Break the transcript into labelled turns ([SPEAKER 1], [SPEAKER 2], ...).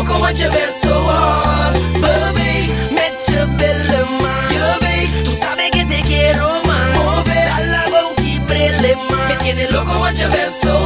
[SPEAKER 1] loco, want you been so hard. Baby, me chabelle man. Yo, baby, tú sabes que te quiero más. Oh, baby, a la boca y prele más. Me tiene loco, want you been so